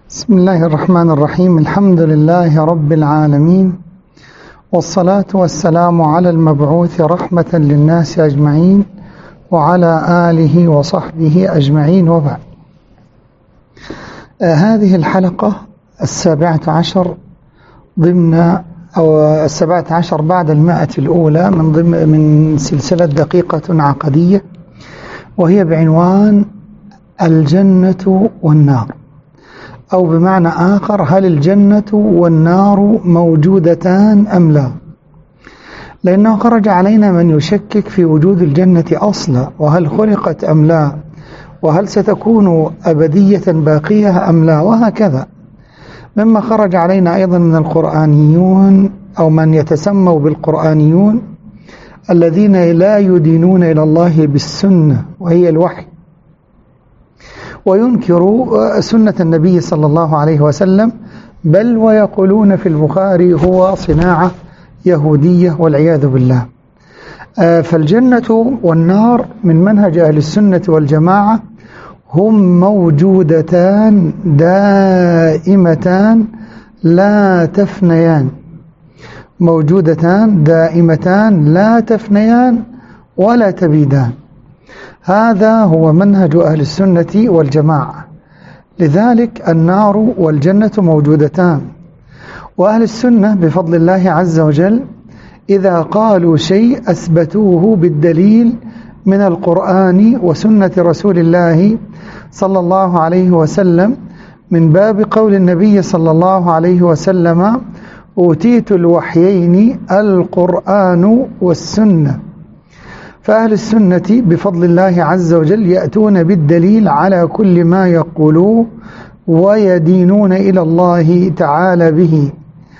بسم الله الرحمن الرحيم. الحمد لله رب العالمين، والصلاة والسلام على المبعوث رحمة للناس أجمعين وعلى آله وصحبه أجمعين، وبعد. هذه الحلقة 17 17 بعد 100 الأولى من سلسلة دقيقة عقدية، وهي بعنوان الجنة والنار، أو بمعنى آخر: هل الجنة والنار موجودتان أم لا؟ لأنه خرج علينا من يشكك في وجود الجنة أصلا، وهل خلقت أم لا، وهل ستكون أبدية باقية أم لا، وهكذا. مما خرج علينا أيضا من القرآنيون، أو من يتسموا بالقرآنيون، الذين لا يدينون إلى الله بالسنة وهي الوحي، وينكروا سنة النبي صلى الله عليه وسلم، بل ويقولون في البخاري هو صناعة يهودية والعياذ بالله. فالجنة والنار من منهج أهل السنة والجماعة هم موجودتان دائمتان لا تفنيان، موجودتان دائمتان لا تفنيان ولا تبيدان. هذا هو منهج أهل السنة والجماعة. لذلك النار والجنة موجودتان، وأهل السنة بفضل الله عز وجل إذا قالوا شيء أثبتوه بالدليل من القرآن وسنة رسول الله صلى الله عليه وسلم، من باب قول النبي صلى الله عليه وسلم: أوتيت الوحيين القرآن والسنة. فأهل السنة بفضل الله عز وجل يأتون بالدليل على كل ما يقولوه ويدينون إلى الله تعالى به.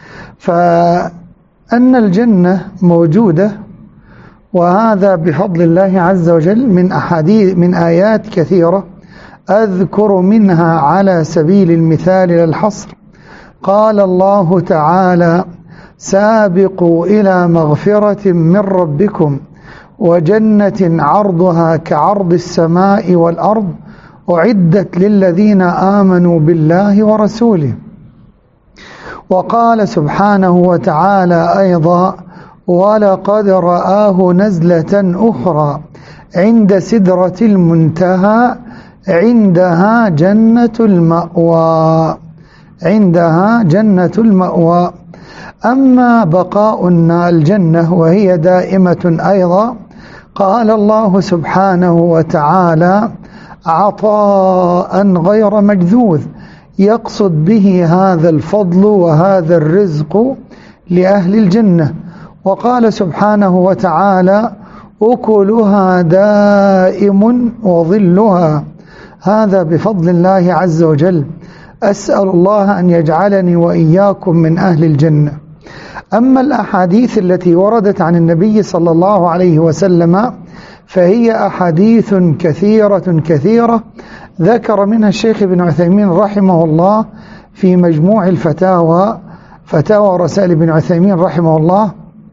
فأن الجنة موجودة، وهذا بفضل الله عز وجل من آيات كثيرة، أذكر منها على سبيل المثال للحصر. قال الله تعالى: سابقوا إلى مغفرة من ربكم وجنة عرضها كعرض السماء والأرض أعدت للذين آمنوا بالله ورسوله. وقال سبحانه وتعالى أيضا: ولقد رآه نزلة أخرى عند سدرة المنتهى عندها جنة المأوى، عندها جنة المأوى. أما بقاء الجنة وهي دائمة أيضا، قال الله سبحانه وتعالى: عطاء غير مجذوذ، يقصد به هذا الفضل وهذا الرزق لأهل الجنة. وقال سبحانه وتعالى: أكلها دائم وظلها. هذا بفضل الله عز وجل. أسأل الله أن يجعلني وإياكم من أهل الجنة. أما الأحاديث التي وردت عن النبي صلى الله عليه وسلم فهي أحاديث كثيرة ذكر منها الشيخ ابن عثيمين رحمه الله في مجموع الفتاوى، فتاوى رسائل ابن عثيمين رحمه الله.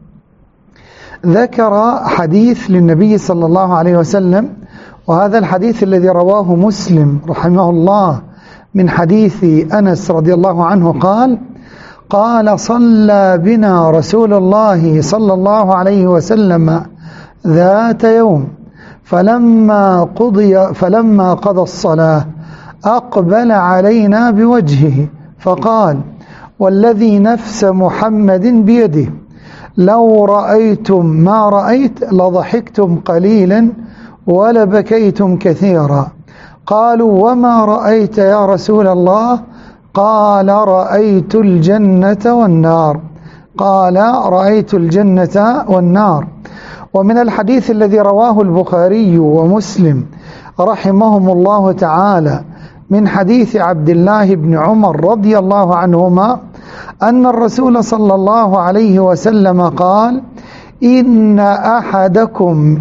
ذكر حديث للنبي صلى الله عليه وسلم، وهذا الحديث الذي رواه مسلم رحمه الله من حديث أنس رضي الله عنه قال: صلى بنا رسول الله صلى الله عليه وسلم ذات يوم، فلما قضى الصلاة أقبل علينا بوجهه فقال: والذي نفس محمد بيده لو رأيتم ما رأيت لضحكتم قليلا ولبكيتم كثيرا. قالوا: وما رأيت يا رسول الله؟ قال: رأيت الجنة والنار. قال: رأيت الجنة والنار. ومن الحديث الذي رواه البخاري ومسلم رحمهم الله تعالى من حديث عبد الله بن عمر رضي الله عنهما أن الرسول صلى الله عليه وسلم قال: إن أحدكم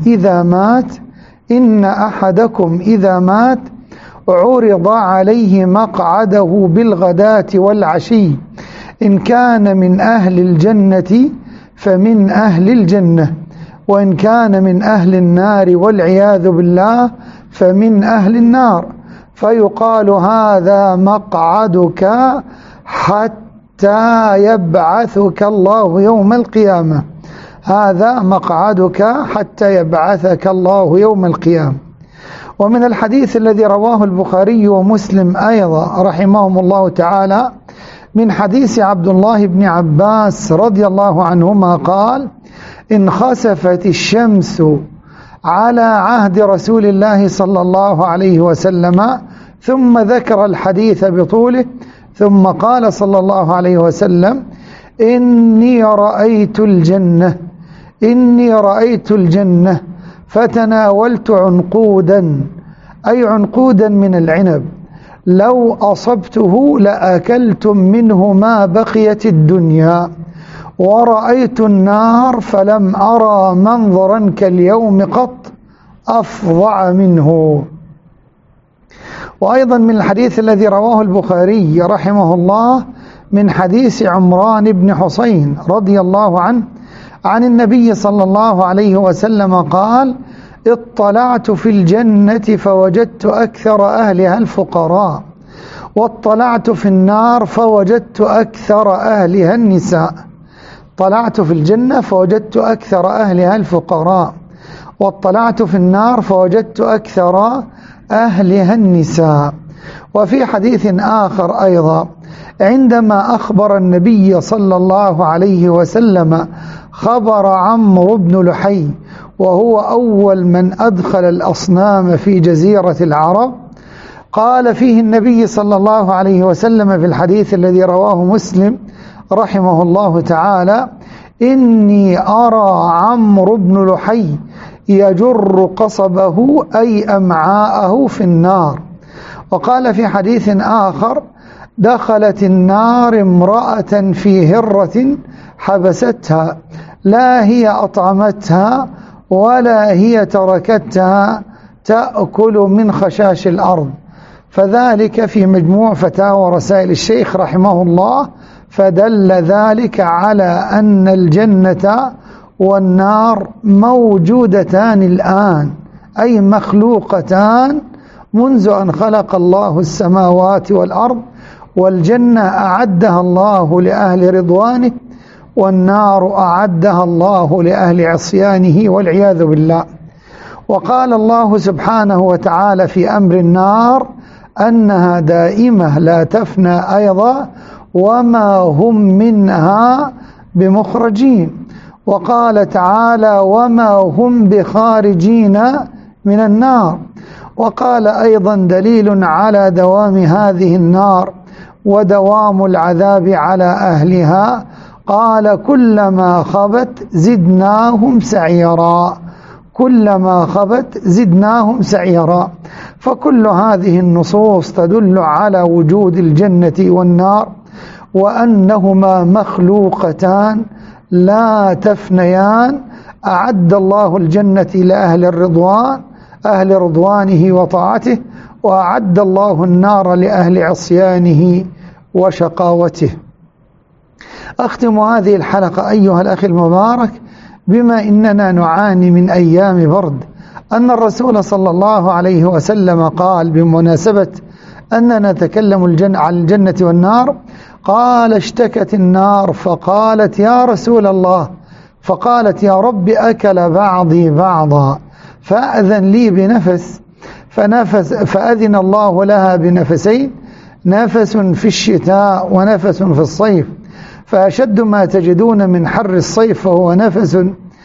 إذا مات عرض عليه مقعده بالغداة والعشي، إن كان من أهل الجنة فمن أهل الجنة، وإن كان من أهل النار والعياذ بالله فمن أهل النار. فيقال هذا مقعدك حتى يبعثك الله يوم القيامة، هذا مقعدك حتى يبعثك الله يوم القيامة. ومن الحديث الذي رواه البخاري ومسلم أيضا رحمهم الله تعالى من حديث عبد الله بن عباس رضي الله عنهما قال: انخسفت الشمس على عهد رسول الله صلى الله عليه وسلم، ثم ذكر الحديث بطوله، ثم قال صلى الله عليه وسلم: إني رأيت الجنة فتناولت عنقودا، أي عنقودا من العنب، لو أصبته لأكلتم منه ما بقيت الدنيا، ورأيت النار فلم أرى منظرا كاليوم قط أفظع منه. وأيضا من الحديث الذي رواه البخاري رحمه الله من حديث عمران بن حسين رضي الله عنه عن النبي صلى الله عليه وسلم قال: اطلعت في الجنة فوجدت أكثر أهلها الفقراء، واطلعت في النار فوجدت أكثر أهلها النساء. طلعت في الجنة فوجدت أكثر أهلها الفقراء، واطلعت في النار فوجدت أكثر أهلها النساء. وفي حديث آخر أيضا عندما أخبر النبي صلى الله عليه وسلم خبر عمرو بن لحي، وهو أول من أدخل الأصنام في جزيرة العرب، قال فيه النبي صلى الله عليه وسلم في الحديث الذي رواه مسلم رحمه الله تعالى: إني أرى عمرو بن لحي يجر قصبه أي أمعاءه في النار. وقال في حديث آخر: دخلت النار امرأة في هرة حبستها، لا هي أطعمتها ولا هي تركتها تأكل من خشاش الأرض. فذلك في مجموع فتاوى رسائل الشيخ رحمه الله. فدل ذلك على أن الجنة والنار موجودتان الآن، أي مخلوقتان منذ أن خلق الله السماوات والأرض. والجنة أعدها الله لأهل رضوانه، والنار أعدها الله لأهل عصيانه والعياذ بالله. وقال الله سبحانه وتعالى في أمر النار أنها دائمة لا تفنى أيضا، وما هم منها بمخرجين. وقال تعالى: وما هم بخارجين من النار. وقال أيضا دليل على دوام هذه النار ودوام العذاب على أهلها، قال: كلما خبت زدناهم سعيرا، كلما خبت زدناهم سعيرا. فكل هذه النصوص تدل على وجود الجنة والنار، وأنهما مخلوقتان لا تفنيان. أعد الله الجنة لأهل الرضوان، أهل رضوانه وطاعته، وأعد الله النار لأهل عصيانه وشقاوته. أختم هذه الحلقة أيها الأخ المبارك بما إننا نعاني من أيام برد، أن الرسول صلى الله عليه وسلم قال بمناسبة أننا نتكلم عن الجنة والنار، قال: اشتكت النار فقالت: يا رسول الله، فقالت: يا رب أكل بعضي بعضا فأذن لي بنفس، فأذن الله لها بنفسين، نفس في الشتاء ونفس في الصيف، فأشد ما تجدون من حر الصيف فهو نفس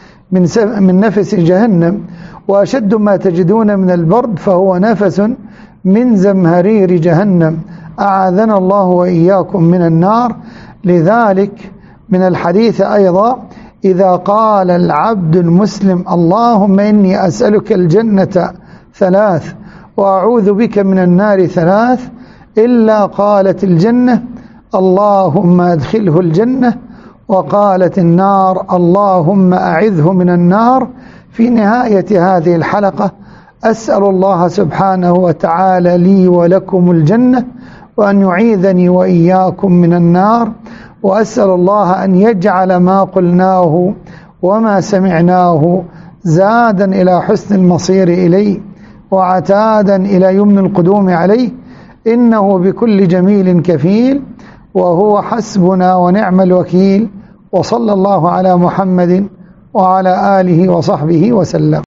من نفس جهنم، وأشد ما تجدون من البرد فهو نفس من زمهرير جهنم، أعاذنا الله وإياكم من النار. لذلك من الحديث أيضا: إذا قال العبد المسلم اللهم إني أسألك الجنة ثلاث وأعوذ بك من النار ثلاث، إلا قالت الجنة اللهم أدخله الجنة، وقالت النار اللهم أعذه من النار. في نهاية هذه الحلقة أسأل الله سبحانه وتعالى لي ولكم الجنة، وأن يعيذني وإياكم من النار، وأسأل الله أن يجعل ما قلناه وما سمعناه زادا إلى حسن المصير إليه، وعتادا إلى يمن القدوم عليه، إنه بكل جميل كفيل، وهو حسبنا ونعم الوكيل. وصلى الله على محمد وعلى آله وصحبه وسلم.